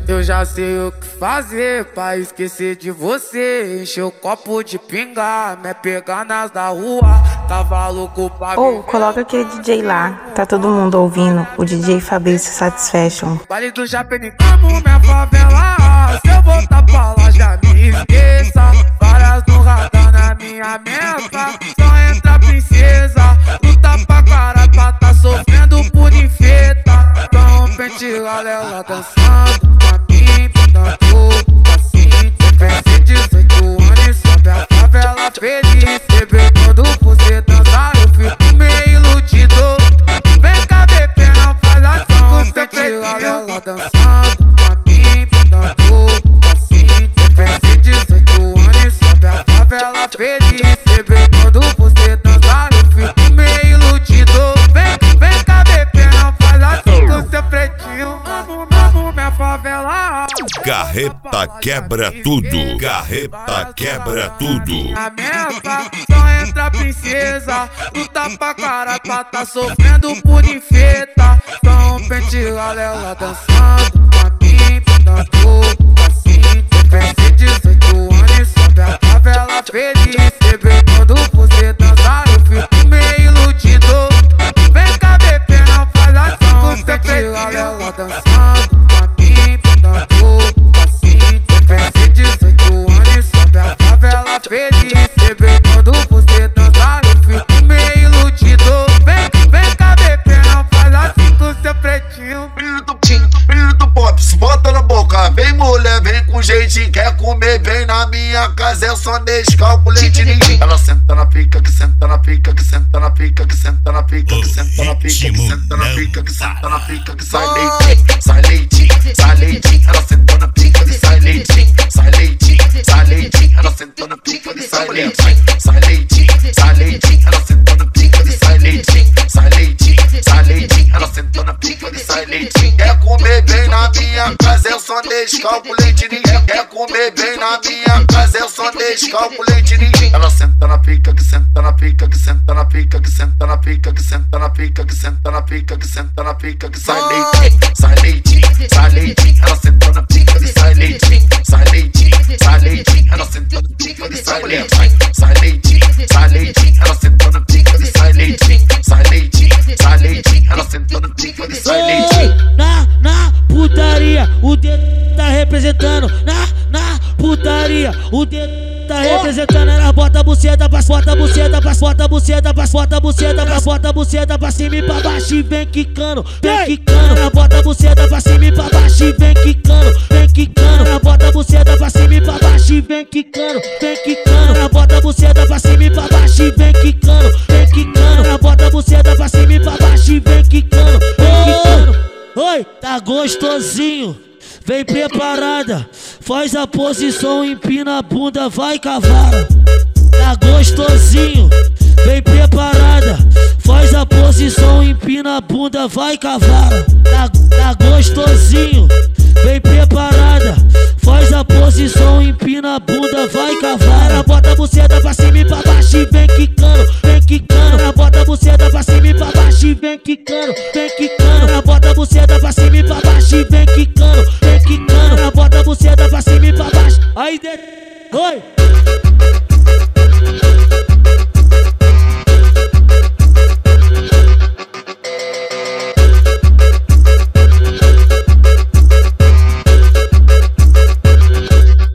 Eu já sei o que fazer pra esquecer de você. Encher o copo de pinga, me pegar nas da rua. Tava louco pra Ou coloca aquele DJ lá, tá todo mundo ouvindo, o DJ Fabrício Satisfaction. Vale do Japenicamo, minha favela. Se eu voltar pra lá já me esqueça. Várias no radar na minha meta. Só entra princesa, luta pra caralho pra tá sofrendo por infeta. Então pente ela dançando pra mim, dando assim. Pense 18 anos, sobe a favela feliz. Bebê, quando você dançar eu fico meio iludido. Vem cá, bebê, não faz assim. Pente ela dançando pra mim, dando assim. Pense 18 anos, sobe a favela feliz. Bebê, quando você dançar eu fico meio iludido. Vem cá, bebê, não faz assim com seu pretinho. Amo minha favela. Carreta quebra tudo. Carreta quebra tudo. A meta só entra princesa. Luta pra caralho pra tá sofrendo por infeta. Então pente ela dançando pra mim, dando assim. Pense 18 anos, sobe a favela feliz. Bebê, quando você dançar eu fico meio iludido. Vem cá, bebê, não faz assim com seu pretinho. Ela dançando pra mim, dando assim. Pense 18 anos, sobe a favela feliz. Bebê, quando você dançar eu fico meio iludido. Vem cá, bebê, não faz assim com seu pretinho. Brilho do pop, se bota na boca. Vem mulher, vem com jeitinho. Quer comer bem na minha casa, é só Nescau com leite ninguém. Ela senta na pica, que senta na pica, que senta na pica, que senta na pica, que senta na pica, que senta na pica, que senta na pica, que sai leite, sai leite, sai leite. Ela senta na pica e sai leite, sai leite, sai leite. Ela senta na pica e sai leite, sai leite, sai leite. Ela senta na pica e sai leite, sai leite, sai leite. Ela senta na pica e sai leite. Quer comer bem na minha casa, é só Nescau com leite ninguém. Quer comer bem na minha casa, é só Nescau com leite ninguém. Ela senta na pica, que senta na pica, que senta na pica, que senta na pica, que senta na pica, que senta na pica, que senta na pica, que sai leite, sai leite, sai leite. Ela senta na pica e sai leite, sai leite, sai leite. Ela senta na pica e sai leite, sai leite, sai leite. Ela senta na pica e sai leite, sai leite, sai leite. Ela senta na pica e sai leite. Na putaria, o dedo tá representando. Na putaria, o dedo tá representando. Ela bota a buceta pra, bota a buceta pra, bota a buceta pra, bota a buceta pra, bota a buceta pra cima e pra baixo e vem quicando, vem quicando. Ela bota a buceta pra cima e pra baixo e vem quicando, vem quicando. Ela bota a buceta pra cima e pra baixo e vem quicando, vem quicando. Ela bota a buceta pra cima e pra baixo e vem quicando, vem quicando. Ela bota a buceta pra cima e pra baixo e vem quicando, vem quicando. Oi, tá gostosinho, vem preparada, faz a posição, empina a bunda, vai cavalo. Tá gostosinho, vem preparada, faz a posição, empina a bunda, vai cavalo. Tá gostosinho,